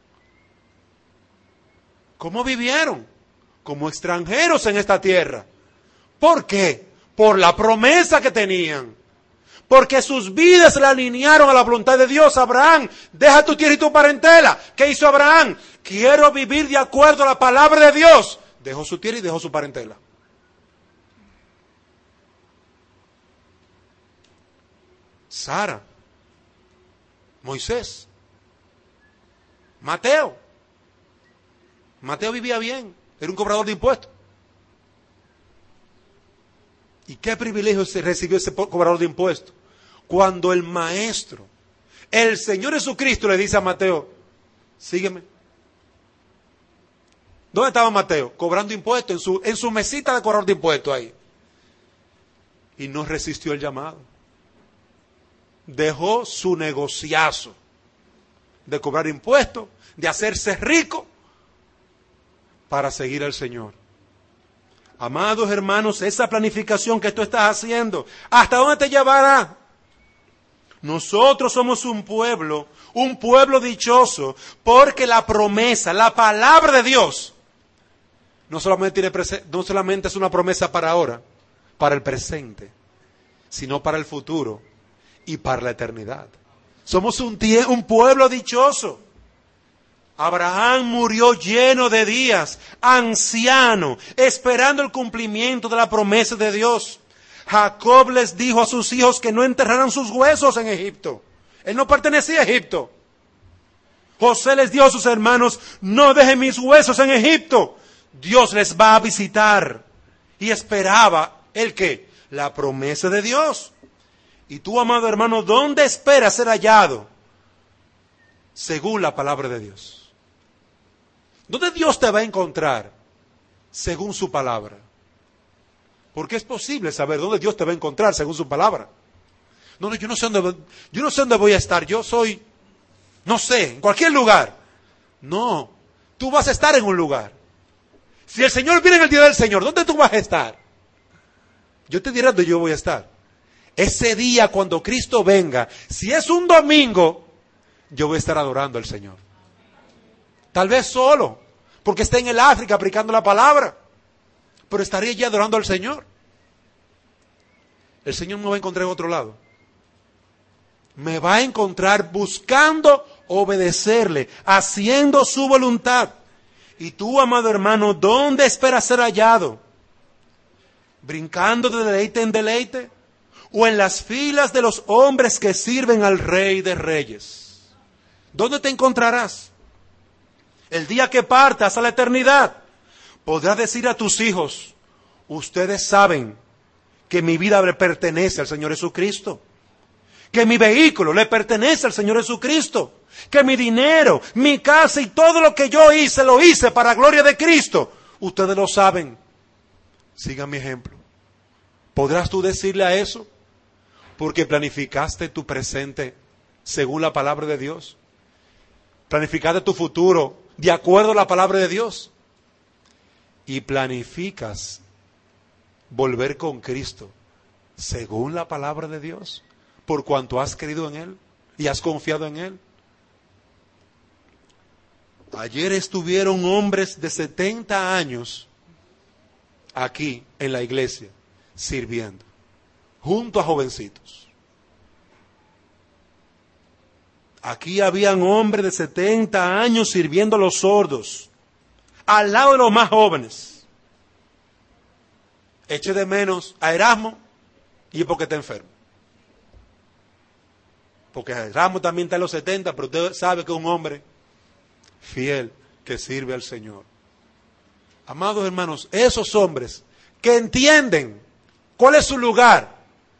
[SPEAKER 2] ¿Cómo vivieron? Como extranjeros en esta tierra. ¿Por qué? Por la promesa que tenían. Porque sus vidas se alinearon a la voluntad de Dios. Abraham, deja tu tierra y tu parentela. ¿Qué hizo Abraham? Quiero vivir de acuerdo a la palabra de Dios. Dejó su tierra y dejó su parentela. Sara, Moisés, Mateo. Mateo vivía bien, era un cobrador de impuestos. ¿Y qué privilegio se recibió ese cobrador de impuestos? Cuando el maestro, el Señor Jesucristo le dice a Mateo, sígueme. ¿Dónde estaba Mateo? Cobrando impuestos, en su mesita de cobrador de impuestos ahí. Y no resistió el llamado. Dejó su negociazo de cobrar impuestos, de hacerse rico, para seguir al Señor. Amados hermanos, esa planificación que tú estás haciendo, ¿hasta dónde te llevará? Nosotros somos un pueblo dichoso, porque la promesa, la palabra de Dios, no solamente es una promesa para ahora, para el presente, sino para el futuro y para la eternidad. Somos un pueblo dichoso. Abraham murió lleno de días, anciano, esperando el cumplimiento de la promesa de Dios. Jacob les dijo a sus hijos que no enterraran sus huesos en Egipto. Él no pertenecía a Egipto. José les dijo a sus hermanos, no dejen mis huesos en Egipto. Dios les va a visitar. Y esperaba, ¿el qué? La promesa de Dios. Y tú, amado hermano, ¿dónde esperas ser hallado? Según la palabra de Dios. ¿Dónde Dios te va a encontrar? Según su palabra. Porque es posible saber dónde Dios te va a encontrar según su palabra. No, yo no sé dónde voy a estar. Yo soy, no sé, en cualquier lugar. No, tú vas a estar en un lugar. Si el Señor viene en el día del Señor, ¿dónde tú vas a estar? Yo te diré dónde yo voy a estar. Ese día cuando Cristo venga, si es un domingo, yo voy a estar adorando al Señor. Tal vez solo, porque esté en el África aplicando la palabra, pero estaré allí adorando al Señor. El Señor me va a encontrar en otro lado. Me va a encontrar buscando obedecerle, haciendo su voluntad. Y tú, amado hermano, ¿dónde esperas ser hallado? ¿Brincando de deleite en deleite? ¿O en las filas de los hombres que sirven al Rey de Reyes? ¿Dónde te encontrarás? El día que partas a la eternidad, podrás decir a tus hijos, ustedes saben que mi vida le pertenece al Señor Jesucristo, que mi vehículo le pertenece al Señor Jesucristo, que mi dinero, mi casa y todo lo que yo hice, lo hice para gloria de Cristo. Ustedes lo saben. Sigan mi ejemplo. ¿Podrás tú decirle a eso? Porque planificaste tu presente según la palabra de Dios. Planificaste tu futuro de acuerdo a la palabra de Dios. Y planificas volver con Cristo según la palabra de Dios, por cuanto has creído en Él y has confiado en Él. Ayer estuvieron hombres de 70 años aquí en la iglesia sirviendo, junto a jovencitos. Aquí habían hombres de 70 años sirviendo a los sordos, al lado de los más jóvenes. Eche de menos a Erasmo y es porque está enfermo. Porque Erasmo también está en los 70, pero usted sabe que es un hombre fiel que sirve al Señor. Amados hermanos, esos hombres que entienden cuál es su lugar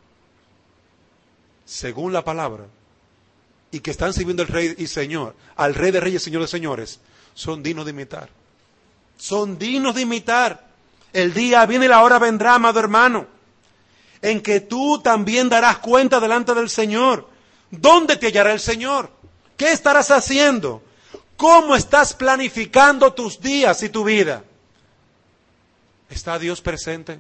[SPEAKER 2] según la palabra y que están sirviendo al Rey y Señor, al Rey de Reyes y Señor de Señores, son dignos de imitar. Son dignos de imitar. El día viene y la hora vendrá, amado hermano, en que tú también darás cuenta delante del Señor. ¿Dónde te hallará el Señor? ¿Qué estarás haciendo? ¿Cómo estás planificando tus días y tu vida? ¿Está Dios presente?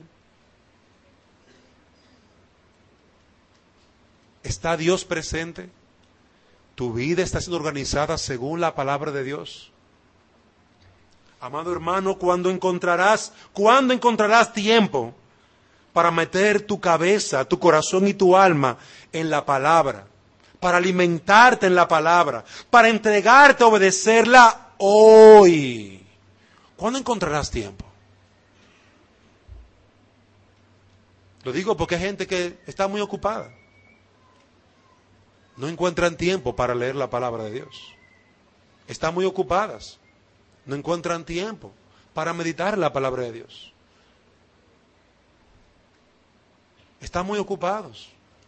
[SPEAKER 2] ¿Está Dios presente? ¿Tu vida está siendo organizada según la palabra de Dios? Amado hermano, ¿cuándo encontrarás tiempo para meter tu cabeza, tu corazón y tu alma en la palabra? Para alimentarte en la palabra, para entregarte a obedecerla hoy. ¿Cuándo encontrarás tiempo? Lo digo porque hay gente que está muy ocupada. No encuentran tiempo para leer la palabra de Dios. Están muy ocupadas. No encuentran tiempo para meditar la palabra de Dios. Están muy ocupados.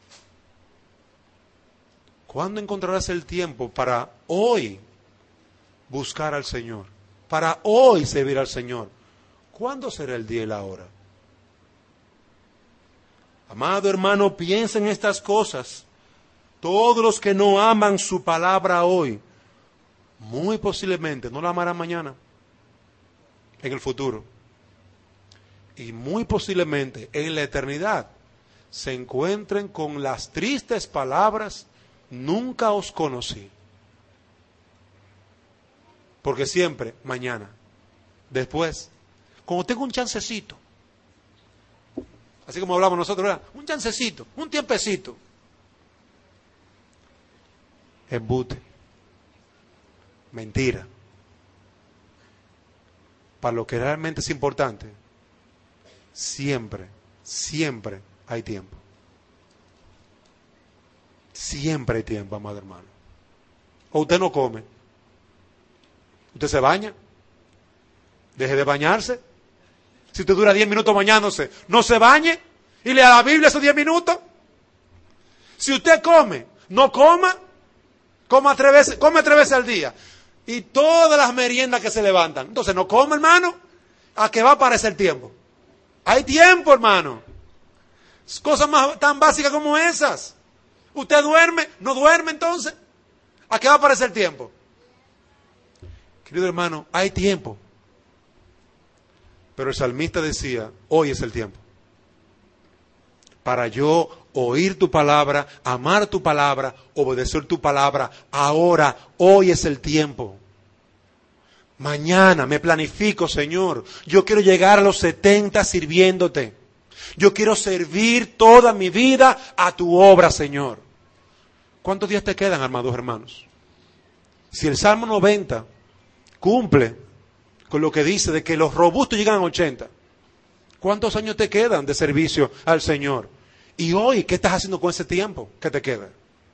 [SPEAKER 2] ¿Cuándo encontrarás el tiempo para hoy buscar al Señor? Para hoy servir al Señor. ¿Cuándo será el día y la hora? Amado hermano, piensa en estas cosas. Todos los que no aman su palabra hoy, muy posiblemente no la amarán mañana, en el futuro. Y muy posiblemente en la eternidad se encuentren con las tristes palabras: nunca os conocí. Porque siempre, mañana, después, Cuando tengo un chancecito, así como hablamos nosotros, ¿verdad? Un chancecito, un tiempecito. Embute. Mentira. Para lo que realmente es importante, siempre hay tiempo. Siempre hay tiempo, amado hermano. O usted no come. Usted se baña. Deje de bañarse. Si usted dura 10 minutos bañándose, no se bañe y lea la Biblia esos 10 minutos. Si usted come, no coma. Come 3 veces al día. Y todas las meriendas que se levantan. Entonces no come, hermano. ¿A qué va a aparecer tiempo? Hay tiempo, hermano. Cosas tan básicas como esas. ¿Usted duerme? ¿No duerme entonces? ¿A qué va a aparecer tiempo? Querido hermano, hay tiempo. Pero el salmista decía, hoy es el tiempo. Para yo oír tu palabra, amar tu palabra, obedecer tu palabra. Ahora, hoy es el tiempo. Mañana me planifico, Señor. Yo quiero llegar a los 70 sirviéndote. Yo quiero servir toda mi vida a tu obra, Señor. ¿Cuántos días te quedan, amados hermanos? Si el Salmo 90 cumple con lo que dice de que los robustos llegan a 80, ¿cuántos años te quedan de servicio al Señor? Y hoy, ¿qué estás haciendo con ese tiempo que te queda?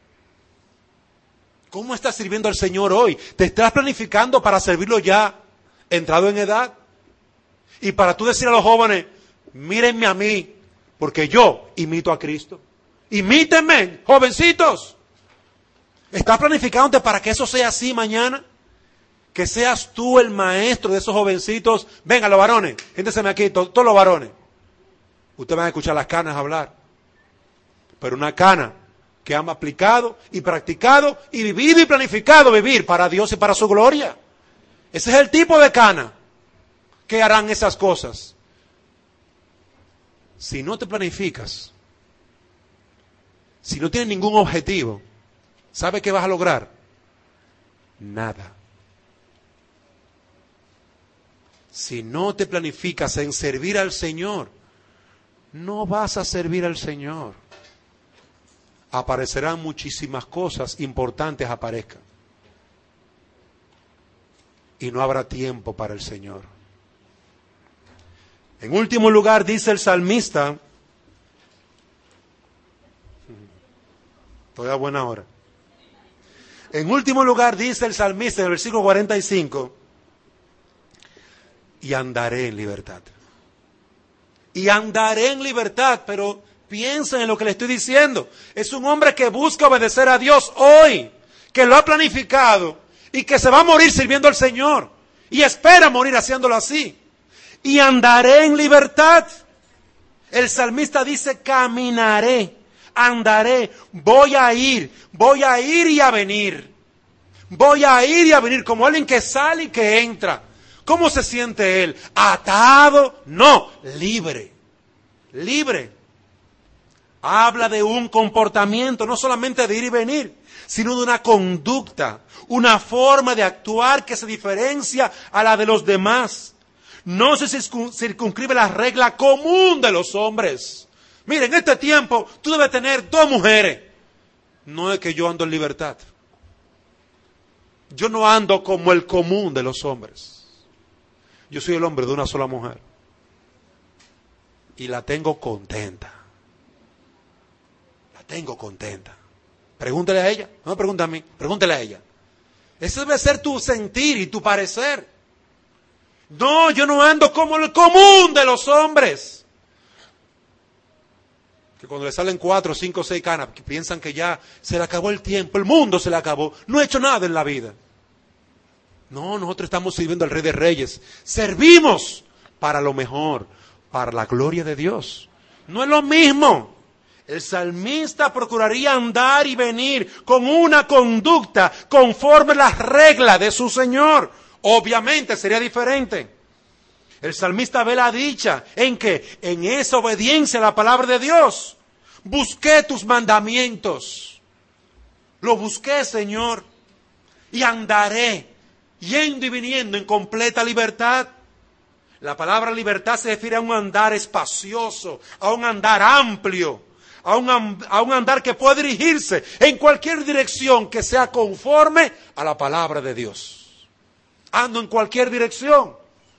[SPEAKER 2] ¿Cómo estás sirviendo al Señor hoy? ¿Te estás planificando para servirlo ya, entrado en edad? Y para tú decir a los jóvenes, mírenme a mí, porque yo imito a Cristo. Imítenme, jovencitos. ¿Estás planificándote para que eso sea así mañana? Que seas tú el maestro de esos jovencitos. Venga, los varones, siénteseme aquí, todos los varones. Ustedes van a escuchar las canas hablar. Pero una cana que han aplicado y practicado y vivido y planificado vivir para Dios y para su gloria. Ese es el tipo de cana que harán esas cosas. Si no te planificas, si no tienes ningún objetivo, ¿sabe qué vas a lograr? Nada. Si no te planificas en servir al Señor, no vas a servir al Señor. Aparecerán muchísimas cosas importantes, aparezcan. Y no habrá tiempo para el Señor. En último lugar, dice el salmista, estoy a buena hora. En último lugar, dice el salmista en el versículo 45, y andaré en libertad. Y andaré en libertad, pero piensen en lo que le estoy diciendo. Es un hombre que busca obedecer a Dios hoy, que lo ha planificado y que se va a morir sirviendo al Señor. Y espera morir haciéndolo así. Y andaré en libertad. El salmista dice, caminaré, andaré, voy a ir y a venir. Voy a ir y a venir como alguien que sale y que entra. ¿Cómo se siente él? ¿Atado? No, libre. Libre. Habla de un comportamiento, no solamente de ir y venir, sino de una conducta, una forma de actuar que se diferencia a la de los demás. No se circunscribe la regla común de los hombres. Mire, en este tiempo tú debes tener 2 mujeres. No es que yo ando en libertad. Yo no ando como el común de los hombres. Yo soy el hombre de una sola mujer. Y la tengo contenta. Tengo contenta. Pregúntele a ella. No me pregunte a mí. Pregúntele a ella. Ese debe ser tu sentir y tu parecer. No, yo no ando como el común de los hombres. Que cuando le salen 4, 5, 6 canas, que piensan que ya se le acabó el tiempo, el mundo se le acabó. No he hecho nada en la vida. No, nosotros estamos sirviendo al Rey de Reyes. Servimos para lo mejor, para la gloria de Dios. No es lo mismo. El salmista procuraría andar y venir con una conducta conforme las reglas de su Señor. Obviamente sería diferente. El salmista ve la dicha en que, en esa obediencia a la palabra de Dios, busqué tus mandamientos. Lo busqué, Señor, y andaré yendo y viniendo en completa libertad. La palabra libertad se refiere a un andar espacioso, a un andar amplio, a un andar que puede dirigirse en cualquier dirección que sea conforme a la palabra de Dios. Ando en cualquier dirección.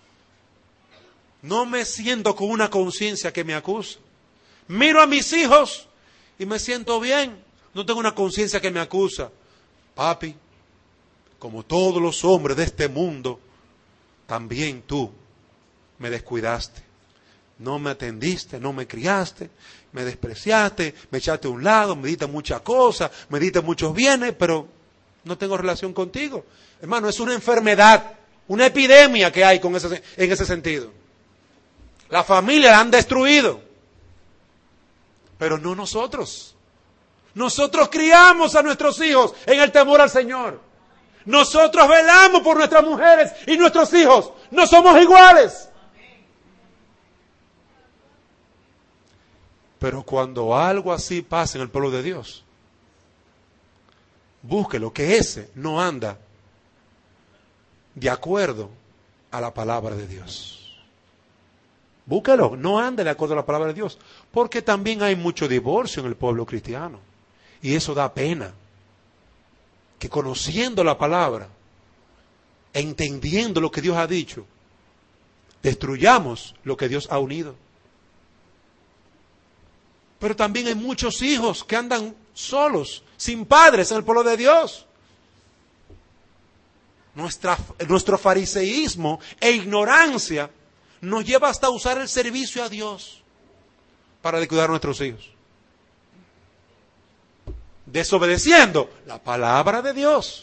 [SPEAKER 2] No me siento con una conciencia que me acusa. Miro a mis hijos y me siento bien. No tengo una conciencia que me acusa. Papi, como todos los hombres de este mundo, también tú me descuidaste. No me atendiste, no me criaste, me despreciaste, me echaste a un lado, me diste muchas cosas, me diste muchos bienes, pero no tengo relación contigo. Hermano, es una enfermedad, una epidemia que hay en ese sentido. La familia la han destruido, pero no nosotros. Nosotros criamos a nuestros hijos en el temor al Señor. Nosotros velamos por nuestras mujeres y nuestros hijos. No somos iguales. Pero cuando algo así pasa en el pueblo de Dios, búsquelo, que ese no anda de acuerdo a la palabra de Dios. Búsquelo, no anda de acuerdo a la palabra de Dios. Porque también hay mucho divorcio en el pueblo cristiano. Y eso da pena. Que conociendo la palabra, entendiendo lo que Dios ha dicho, destruyamos lo que Dios ha unido. Pero también hay muchos hijos que andan solos, sin padres en el pueblo de Dios. Nuestro fariseísmo e ignorancia nos lleva hasta usar el servicio a Dios para descuidar a nuestros hijos. Desobedeciendo la palabra de Dios.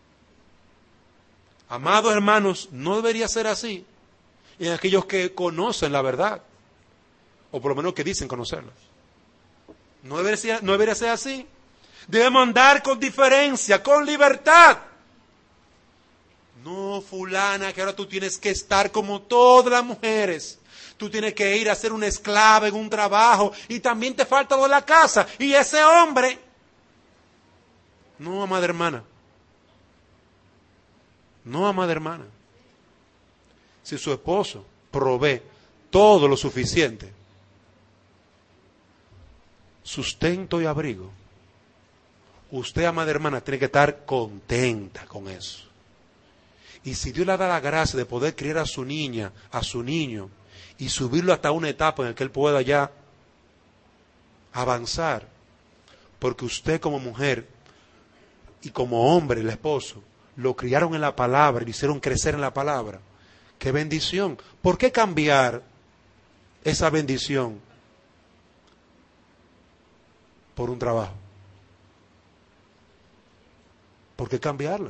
[SPEAKER 2] Amados hermanos, no debería ser así en aquellos que conocen la verdad, o por lo menos que dicen conocerla. No debería ser así. Debemos andar con diferencia, con libertad. No, fulana, que ahora tú tienes que estar como todas las mujeres. Tú tienes que ir a ser una esclava en un trabajo y también te falta lo de la casa. Y ese hombre... No, amada hermana. No, amada hermana. Si su esposo provee todo lo suficiente, sustento y abrigo, usted, amada hermana, tiene que estar contenta con eso. Y si Dios le da la gracia de poder criar a su niña, a su niño, y subirlo hasta una etapa en la que él pueda ya avanzar, porque usted como mujer y como hombre, el esposo, lo criaron en la palabra y lo hicieron crecer en la palabra. ¡Qué bendición! ¿Por qué cambiar esa bendición por un trabajo? ¿Por qué cambiarla?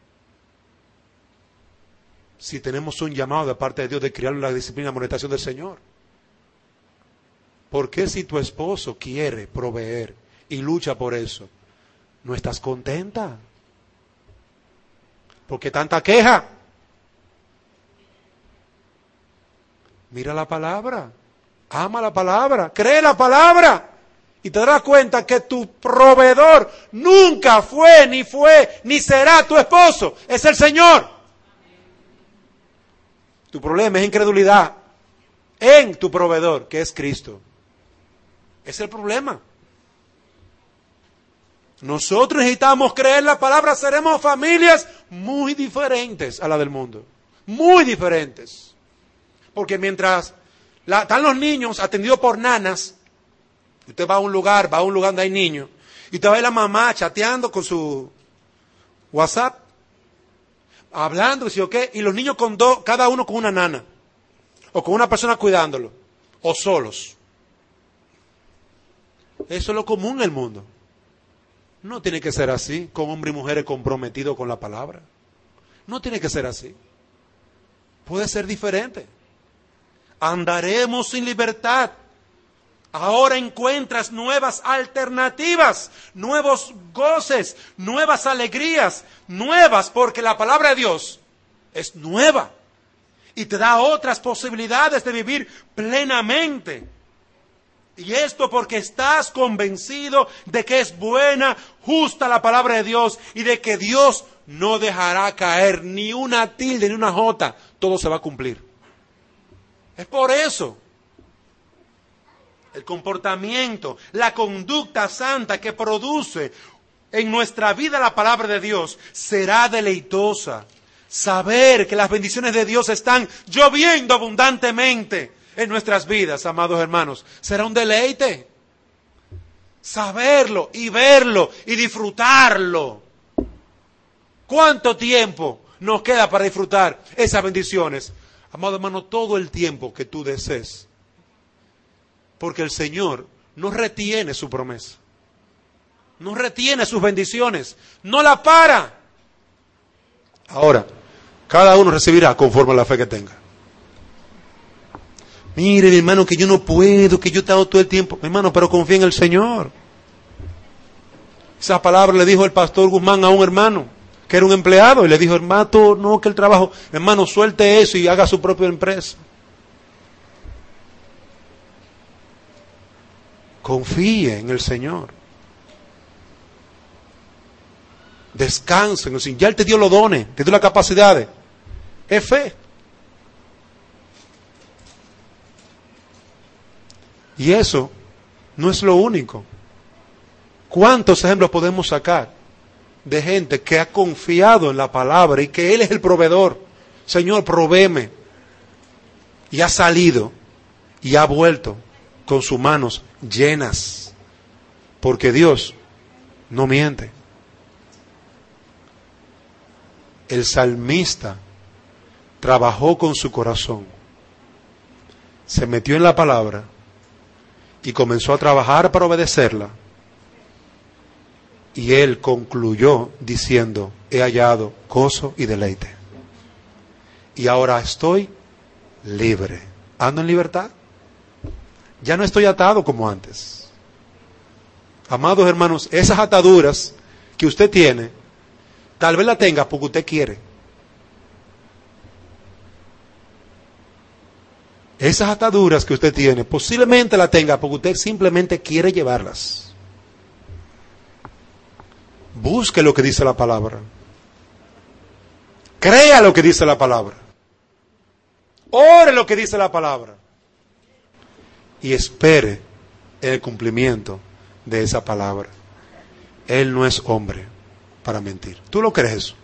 [SPEAKER 2] Si tenemos un llamado de parte de Dios de criar la disciplina y amonestación del Señor. ¿Por qué si tu esposo quiere proveer y lucha por eso, no estás contenta? ¿Por qué tanta queja? Mira la palabra, ama la palabra, cree la palabra. Y te darás cuenta que tu proveedor nunca fue, ni será tu esposo. Es el Señor. Tu problema es incredulidad en tu proveedor, que es Cristo. Es el problema. Nosotros necesitamos creer la palabra. Seremos familias muy diferentes a la del mundo. Muy diferentes. Porque mientras están los niños atendidos por nanas, usted va a un lugar donde hay niños, y usted ve a la mamá chateando con su WhatsApp, hablando, ¿sí o qué? Y los niños cada uno con una nana, o con una persona cuidándolo, o solos. Eso es lo común en el mundo. No tiene que ser así, con hombres y mujeres comprometidos con la palabra. No tiene que ser así. Puede ser diferente. Andaremos sin libertad. Ahora encuentras nuevas alternativas, nuevos goces, nuevas alegrías, nuevas porque la palabra de Dios es nueva y te da otras posibilidades de vivir plenamente. Y esto porque estás convencido de que es buena, justa la palabra de Dios y de que Dios no dejará caer ni una tilde ni una jota, todo se va a cumplir. Es por eso. El comportamiento, la conducta santa que produce en nuestra vida la palabra de Dios será deleitosa. Saber que las bendiciones de Dios están lloviendo abundantemente en nuestras vidas, amados hermanos, será un deleite. Saberlo y verlo y disfrutarlo. ¿Cuánto tiempo nos queda para disfrutar esas bendiciones? Amado hermano, todo el tiempo que tú desees. Porque el Señor no retiene su promesa. No retiene sus bendiciones. No la para. Ahora, cada uno recibirá conforme a la fe que tenga. Mire, mi hermano, que yo no puedo, que yo he estado todo el tiempo. Mi hermano, pero confía en el Señor. Esa palabra le dijo el pastor Guzmán a un hermano, que era un empleado, y le dijo, hermano, no, que el trabajo, hermano, suelte eso y haga su propia empresa. Confíe en el Señor. Descanse en el Señor. Ya Él te dio los dones, te dio las capacidades. Es fe. Y eso no es lo único. ¿Cuántos ejemplos podemos sacar de gente que ha confiado en la palabra y que Él es el proveedor? Señor, provéeme. Y ha salido y ha vuelto con sus manos llenas. Porque Dios no miente. El salmista trabajó con su corazón. Se metió en la palabra y comenzó a trabajar para obedecerla. Y él concluyó diciendo, he hallado gozo y deleite. Y ahora estoy libre. ¿Ando en libertad? Ya no estoy atado como antes. Amados hermanos, esas ataduras que usted tiene, tal vez la tenga porque usted quiere. Esas ataduras que usted tiene, posiblemente la tenga porque usted simplemente quiere llevarlas. Busque lo que dice la palabra. Crea lo que dice la palabra. Ore lo que dice la palabra. Y espere el cumplimiento de esa palabra. Él no es hombre para mentir. ¿Tú lo crees eso?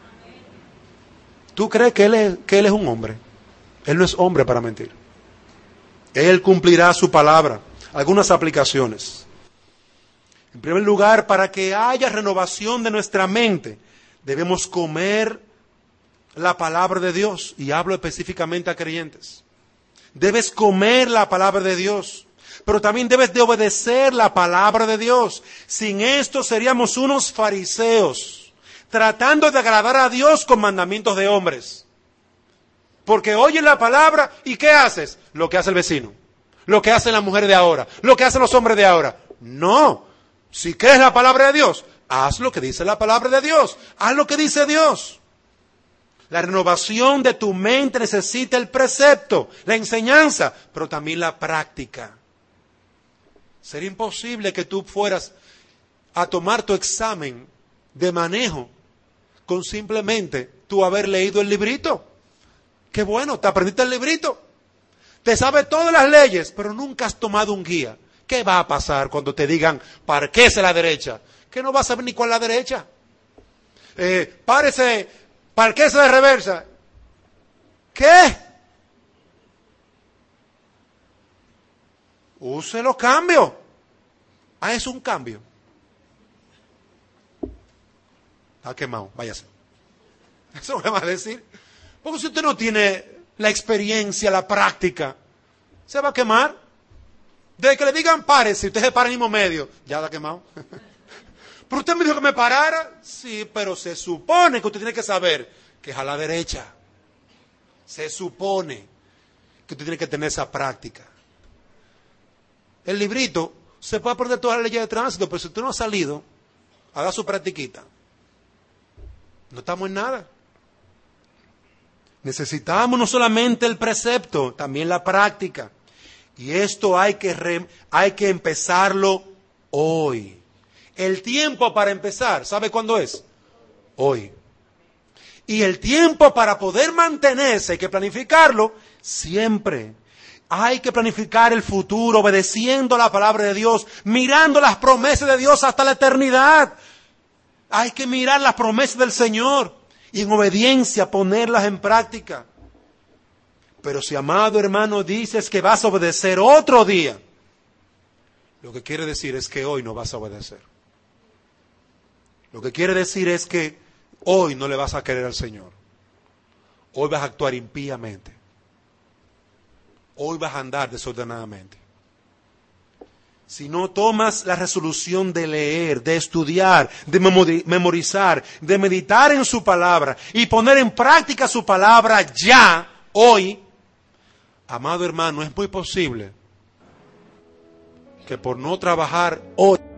[SPEAKER 2] ¿Tú crees que él es un hombre? Él no es hombre para mentir. Él cumplirá su palabra. Algunas aplicaciones. En primer lugar, para que haya renovación de nuestra mente, debemos comer la palabra de Dios. Y hablo específicamente a creyentes. Debes comer la palabra de Dios. Pero también debes de obedecer la palabra de Dios. Sin esto seríamos unos fariseos, tratando de agradar a Dios con mandamientos de hombres. Porque oyes la palabra y ¿qué haces? Lo que hace el vecino, lo que hacen las mujeres de ahora, lo que hacen los hombres de ahora. No. Si crees la palabra de Dios, haz lo que dice la palabra de Dios. Haz lo que dice Dios. La renovación de tu mente necesita el precepto, la enseñanza, pero también la práctica. Sería imposible que tú fueras a tomar tu examen de manejo con simplemente tú haber leído el librito. Qué bueno, te aprendiste el librito. Te sabes todas las leyes, pero nunca has tomado un guía. ¿Qué va a pasar cuando te digan, parquéese a la derecha? Que no vas a saber ni cuál es la derecha. Parquéese de reversa. ¿Qué? Use los cambios. Ah, es un cambio. Está quemado, váyase. Eso es lo que va a decir. Porque si usted no tiene la experiencia, la práctica, se va a quemar. Desde que le digan párese, usted se para en el mismo medio, ya está quemado. Pero usted me dijo que me parara. Sí, pero se supone que usted tiene que saber que es a la derecha. Se supone que usted tiene que tener esa práctica. El librito, se puede aprender todas las leyes de tránsito, pero si usted no ha salido, haga su practiquita. No estamos en nada. Necesitamos no solamente el precepto, también la práctica. Y esto hay que empezarlo hoy. El tiempo para empezar, ¿sabe cuándo es? Hoy. Y el tiempo para poder mantenerse, hay que planificarlo, Siempre. Hay que planificar el futuro obedeciendo la palabra de Dios, mirando las promesas de Dios hasta la eternidad. Hay que mirar las promesas del Señor y en obediencia ponerlas en práctica. Pero si, amado hermano, dices que vas a obedecer otro día, lo que quiere decir es que hoy no vas a obedecer. Lo que quiere decir es que hoy no le vas a querer al Señor. Hoy vas a actuar impíamente. Hoy vas a andar desordenadamente. Si no tomas la resolución de leer, de estudiar, de memorizar, de meditar en su palabra y poner en práctica su palabra ya, hoy, amado hermano, es muy posible que por no trabajar hoy